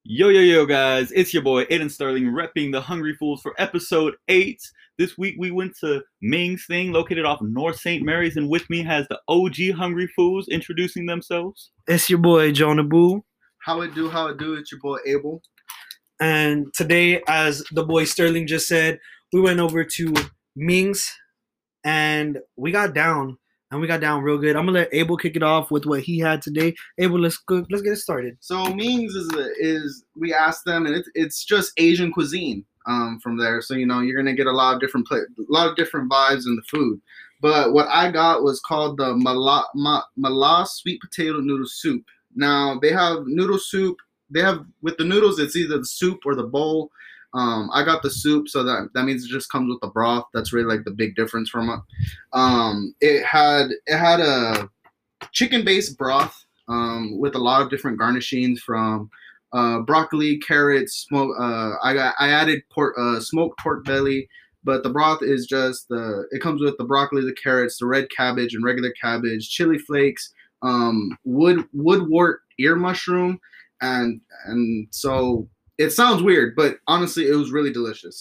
Yo, yo, yo, guys, it's your boy Aiden Sterling repping the Hungry Fools for episode 8. This week we went to Ming's Thing, located off North St. Mary's, and with me has the OG Hungry Fools introducing themselves. It's your boy Jonah Boo. How it do? It's your boy Abel. And today, as the boy Sterling just said, we went over to Ming's and we got down. And we got down real good. I'm gonna let Abel kick it off with what he had today. Abel, let's get it started. So Ming's is we asked them, and it's just Asian cuisine from there. So you're gonna get a lot of different vibes in the food. But what I got was called the Mala sweet potato noodle soup. Now they have noodle soup. They have with the noodles, it's either the soup or the bowl. I got the soup, so that means it just comes with the broth. That's really like the big difference from it. It had a chicken-based broth with a lot of different garnishings from broccoli, carrots, I added smoked pork belly, but the broth is just it comes with the broccoli, the carrots, the red cabbage and regular cabbage, chili flakes, woodwort ear mushroom, and so. It sounds weird, but honestly, it was really delicious.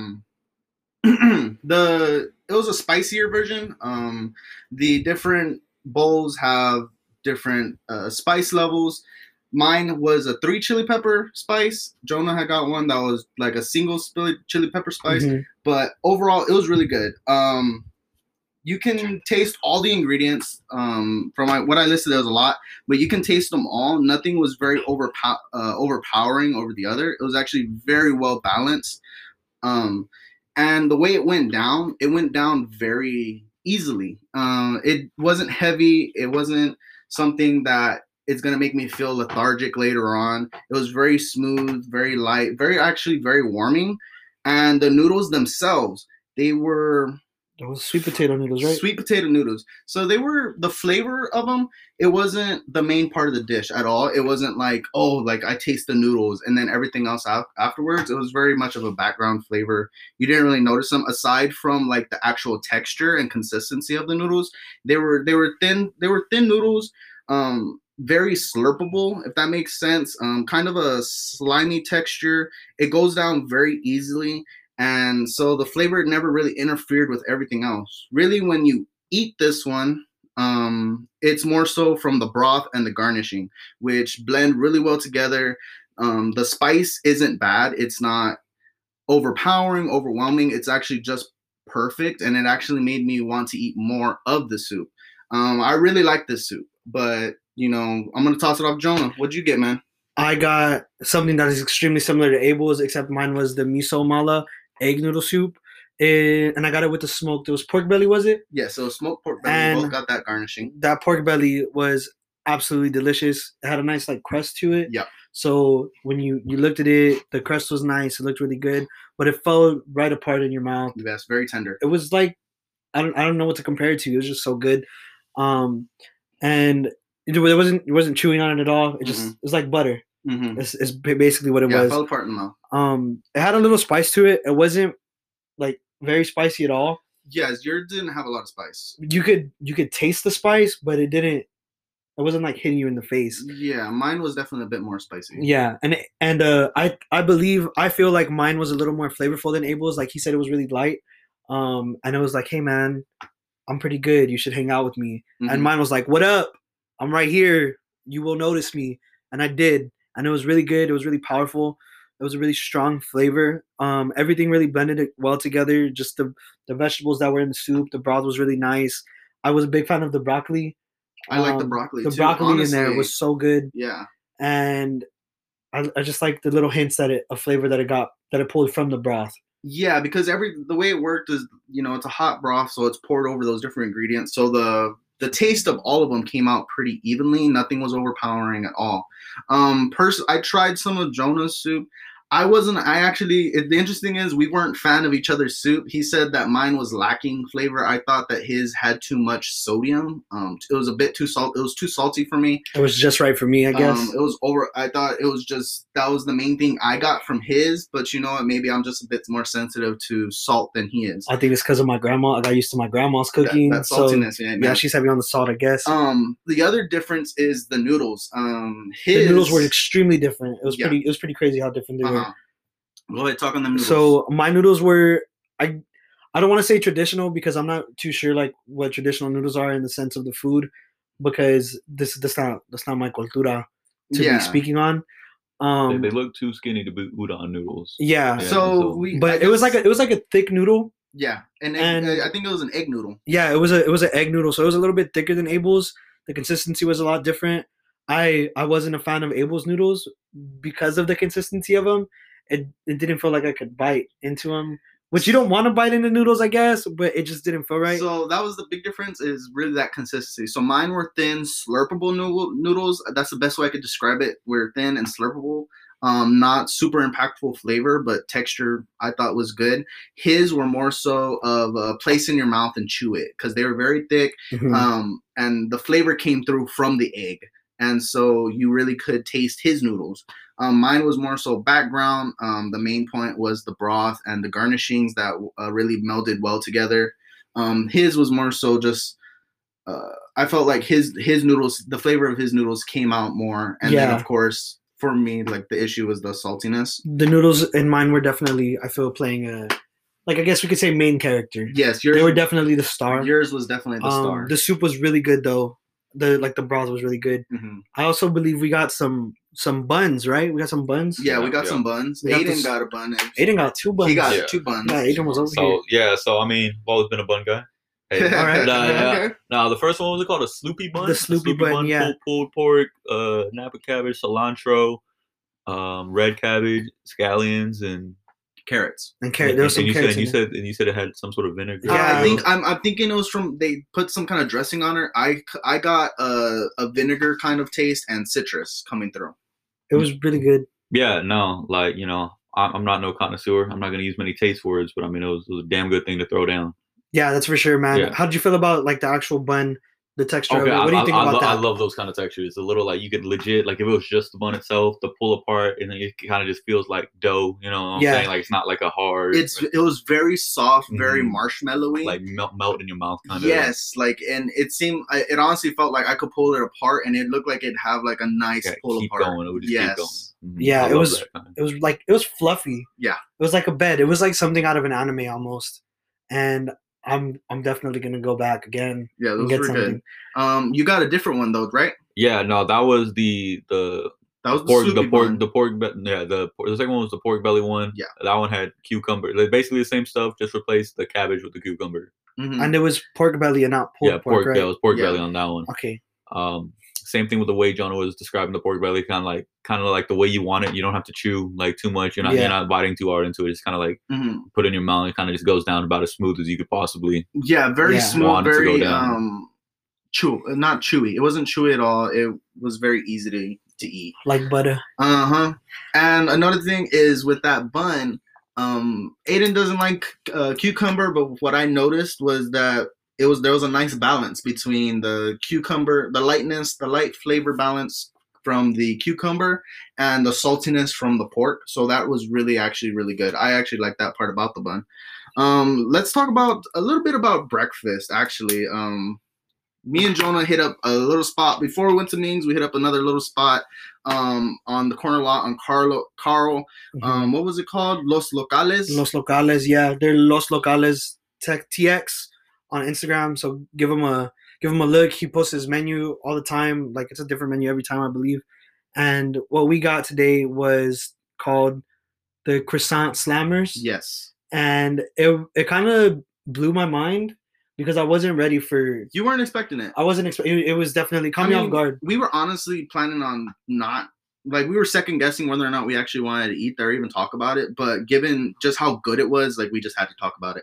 It was a spicier version. The different bowls have different spice levels. Mine was a 3 chili pepper spice. Jonah had got one that was like a single chili pepper spice. Mm-hmm. But overall, it was really good. You can taste all the ingredients from what I listed. There was a lot, but you can taste them all. Nothing was very overpowering over the other. It was actually very well balanced. And the way it went down very easily. It wasn't heavy. It wasn't something that it's going to make me feel lethargic later on. It was very smooth, very light, very warming. And the noodles themselves, Those sweet potato noodles, right? Sweet potato noodles. So the flavor of them, it wasn't the main part of the dish at all. It wasn't like I taste the noodles and then everything else afterwards. It was very much of a background flavor. You didn't really notice them aside from like the actual texture and consistency of the noodles. They were thin noodles, very slurpable, if that makes sense. Kind of a slimy texture. It goes down very easily. And so the flavor never really interfered with everything else. Really, when you eat this one, it's more so from the broth and the garnishing, which blend really well together. The spice isn't bad. It's not overpowering, overwhelming. It's actually just perfect, and it actually made me want to eat more of the soup. I really like this soup, but I'm gonna toss it off Jonah. What'd you get, man? I got something that is extremely similar to Abel's, except mine was the miso mala egg noodle soup, and I got it with the smoked. It was pork belly, was it? Yeah, so smoked pork belly. And we both got that garnishing. That pork belly was absolutely delicious. It had a nice like crust to it. Yeah. So when you looked at it, the crust was nice. It looked really good, but it fell right apart in your mouth. Yes, very tender. It was like I don't know what to compare it to. It was just so good, and it wasn't chewing on it at all. It just it was like butter. Mm-hmm. It's basically what it was. Yeah, it fell apart in the mouth. It had a little spice to it. It wasn't like very spicy at all. Yes, yours didn't have a lot of spice. You could taste the spice, but it didn't. It wasn't like hitting you in the face. Yeah, mine was definitely a bit more spicy. Yeah, and I feel like mine was a little more flavorful than Abel's. Like he said, it was really light. And it was like, hey man, I'm pretty good. You should hang out with me. Mm-hmm. And mine was like, what up? I'm right here. You will notice me. And I did. And it was really good. It was really powerful. It was a really strong flavor. Everything really blended it well together. Just the vegetables that were in the soup. The broth was really nice. I was a big fan of the broccoli. I like the broccoli too. The broccoli honestly, in there was so good. Yeah. And I just like the little hints of flavor that it pulled from the broth. Yeah, because the way it worked is, it's a hot broth, so it's poured over those different ingredients. So the taste of all of them came out pretty evenly. Nothing was overpowering at all. I tried some of Jonah's soup. The interesting is we weren't fan of each other's soup. He said that mine was lacking flavor. I thought that his had too much sodium. It was a bit too salt. It was too salty for me. It was just right for me, I guess. It was over. I thought it was just, that was the main thing I got from his, but you know what? Maybe I'm just a bit more sensitive to salt than he is. I think it's because of my grandma. I got used to my grandma's cooking. That saltiness, so, yeah. Yeah, she's heavy on the salt, I guess. The other difference is the noodles. The noodles were extremely different. It was pretty crazy how different they were. Go ahead, talk on them noodles. So my noodles were, I don't want to say traditional because I'm not too sure like what traditional noodles are in the sense of the food, because that's not my cultura to be speaking on. They look too skinny to be udon noodles. Yeah. But it was like a thick noodle. Yeah, and I think it was an egg noodle. Yeah, it was an egg noodle, so it was a little bit thicker than Abel's. The consistency was a lot different. I wasn't a fan of Abel's noodles because of the consistency of them. It didn't feel like I could bite into them, which you don't want to bite into noodles, I guess, but it just didn't feel right. So that was the big difference, is really that consistency. So mine were thin, slurpable noodles. That's the best way I could describe it. We're thin and slurpable. Not super impactful flavor, but texture I thought was good. His were more so of place in your mouth and chew it, because they were very thick, and the flavor came through from the egg. And so you really could taste his noodles. Mine was more so background. The main point was the broth and the garnishings that really melded well together. His was more so just, I felt like his noodles, the flavor of his noodles came out more. And then, of course, for me, like the issue was the saltiness. The noodles in mine were definitely, I feel, playing a, like, I guess we could say main character. Yes. They were definitely the star. Yours was definitely the star. The soup was really good, though. The broth was really good. I also believe we got some buns, right? We got some buns. Yeah, we got some buns. Aiden got a bun. Aiden got 2 buns. He got 2 buns. Yeah, Aiden was over here. Yeah, so I mean, I've always been a bun guy. Hey, all right. Now the first one was called a Sloopy bun. The Sloopy bun, yeah. Pulled pork, Napa cabbage, cilantro, red cabbage, scallions, and carrots. And carrot. There was some carrots. You said it had some sort of vinegar. Yeah, I'm thinking it was from, they put some kind of dressing on it. I got a vinegar kind of taste and citrus coming through. It was really good. Yeah, no, like, you know, I'm not no connoisseur. I'm not gonna use many taste words, but I mean, it was a damn good thing to throw down. Yeah, that's for sure, man. Yeah. How did you feel about like the actual bun? The texture of it. What do you think about that? I love those kind of textures. A little like you could legit, like if it was just the bun itself, to pull apart, and then it kind of just feels like dough. You know what I'm saying? Like it's not like a hard. It was very soft, very marshmallowy, like melt in your mouth kind of. Yes, like, and it honestly felt like I could pull it apart, and it looked like it'd have like a nice pull apart. Going. It would just keep going. Yeah, it was fluffy. Yeah, it was like a bed. It was like something out of an anime almost, and I'm definitely gonna go back again. Yeah, those were good. You got a different one though, right? Yeah, no, that was the pork yeah, the second one was the pork belly one. Yeah, that one had cucumber. Like basically the same stuff, just replaced the cabbage with the cucumber. And it was pork belly and not pork. Pork. Right? Yeah, it was pork belly on that one. Okay. Same thing with the way Jonah was describing the pork belly, kind of like the way you want it. You don't have to chew like too much. You're not biting too hard into it. It's kind of like put it in your mouth. It kind of just goes down about as smooth as you could possibly. Yeah, very smooth, very not chewy. It wasn't chewy at all. It was very easy to eat, like butter. And another thing is with that bun, Aiden doesn't like cucumber, but what I noticed was that there was a nice balance between the cucumber, the light flavor balance from the cucumber, and the saltiness from the pork. So that was actually really good. I actually like that part about the bun. Let's talk about a little bit about breakfast. Actually, me and Jonah hit up a little spot before we went to Ming's. We hit up another little spot on the corner lot on Carl. What was it called? Los Locales. Los Locales. Yeah, they're Los Locales TX on Instagram. So give him a look. He posts his menu all the time. Like it's a different menu every time, I believe. And what we got today was called the Croissant Slammers. Yes. And it kind of blew my mind because I wasn't ready for. You weren't expecting it. I wasn't expecting. It was definitely caught me off guard. We were honestly planning on not. Like, we were second guessing whether or not we actually wanted to eat there or even talk about it. But given just how good it was, like, we just had to talk about it.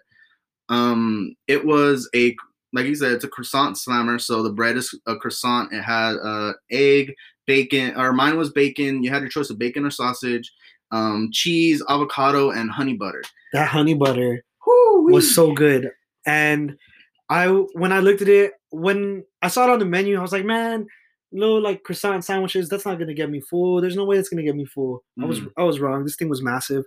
It was like you said, it's a croissant slammer. So the bread is a croissant. It had egg, bacon, or mine was bacon. You had your choice of bacon or sausage. cheese, avocado, and honey butter. That honey butter Woo-wee. was so good. And when I looked at it, when I saw it on the menu, I was like, man, little like croissant sandwiches, that's not gonna get me full. There's no way it's gonna get me full. I was wrong. This thing was massive.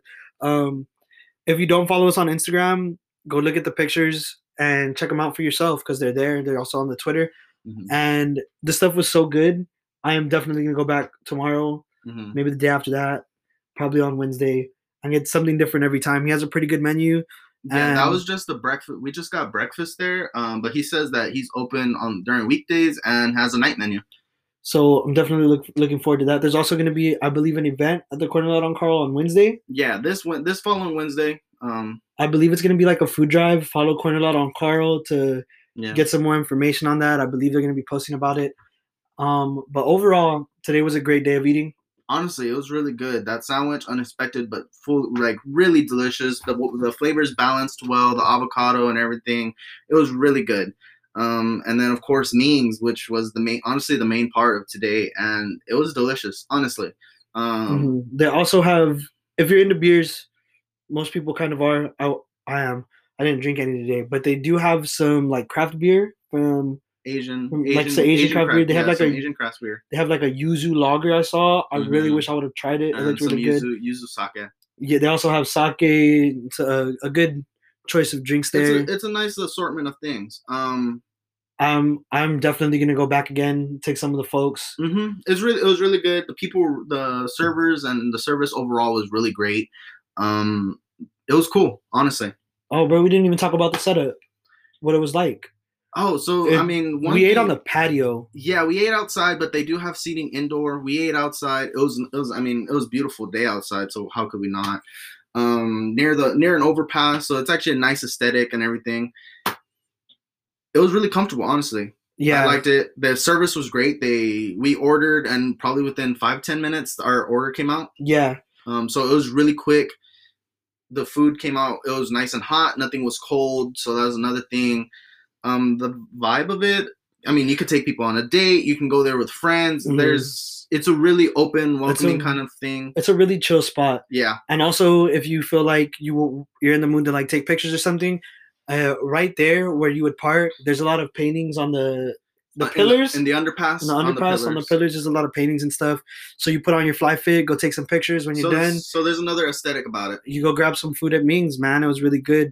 If you don't follow us on Instagram, go look at the pictures and check them out for yourself because they're there. They're also on the Twitter. And the stuff was so good. I am definitely gonna go back tomorrow, maybe the day after that, probably on Wednesday, and get something different every time. He has a pretty good menu. Yeah, that was just the breakfast. We just got breakfast there, but he says that he's open during weekdays and has a night menu. So I'm definitely looking forward to that. There's also going to be, I believe, an event at the Corner Lot on Carl on Wednesday. Yeah, this following Wednesday. I believe it's going to be like a food drive. Follow Corner Lot on Carl to get some more information on that. I believe they're going to be posting about it. But overall, today was a great day of eating. Honestly, it was really good. That sandwich, unexpected but full, like really delicious. The flavors balanced well, the avocado and everything. It was really good. And then of course Ming's, which was the main part of today, and it was delicious. Honestly, they also have, if you're into beers, most people kind of are. I am. I didn't drink any today, but they do have some like craft beer from. Asian craft beer. They have like Asian craft beer. They have like a yuzu lager. I saw. I really wish I would have tried it. It looked really good. Yuzu sake. Yeah, they also have sake. It's a good choice of drinks there. It's a nice assortment of things. I'm definitely gonna go back again. Take some of the folks. It was really good. The people, the servers, and the service overall was really great. It was cool, honestly. Oh, bro, we didn't even talk about the setup. What it was like. Oh, so I mean, we ate on the patio. Yeah, we ate outside, but they do have seating indoor. We ate outside. It was a beautiful day outside. So how could we not? Near an overpass, so it's actually a nice aesthetic and everything. It was really comfortable, honestly. Yeah, I liked it. The service was great. We ordered, and probably within 5-10 minutes, our order came out. Yeah. So it was really quick. The food came out. It was nice and hot. Nothing was cold. So that was another thing. The vibe of it, I mean, you could take people on a date. You can go there with friends. It's a really open, welcoming kind of thing. It's a really chill spot. Yeah. And also, if you feel like you're in the mood to like take pictures or something, right there where you would park, there's a lot of paintings on the pillars. In the underpass. On the pillars, there's a lot of paintings and stuff. So you put on your fly fit, go take some pictures when you're done. So there's another aesthetic about it. You go grab some food at Ming's, man. It was really good.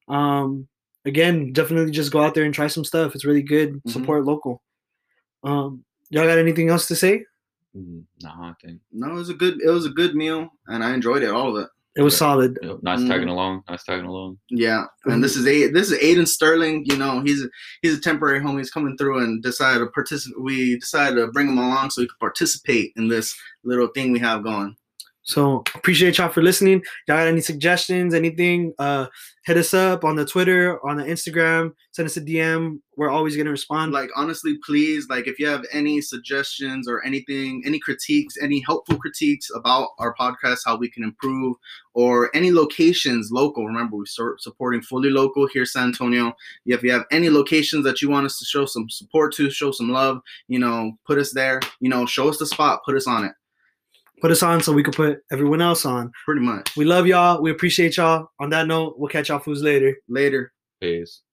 Again, definitely just go out there and try some stuff. It's really good. Support local. Y'all got anything else to say? Nah, I think. No, it was a good meal, and I enjoyed it, all of it. It was solid. Nice tagging along. Yeah, and this is Aiden Sterling. You know, he's a temporary homie. He's coming through and decided to participate. We decided to bring him along so he could participate in this little thing we have going. So appreciate y'all for listening. Y'all got any suggestions, anything, hit us up on the Twitter, on the Instagram, send us a DM. We're always going to respond. Like, honestly, please, like, if you have any suggestions or anything, any critiques, any helpful critiques about our podcast, how we can improve, or any locations, local. Remember, we're supporting fully local here, San Antonio. If you have any locations that you want us to show some support to, show some love, put us there, show us the spot, put us on it. Put us on so we can put everyone else on. Pretty much. We love y'all. We appreciate y'all. On that note, we'll catch y'all fools later. Later. Peace.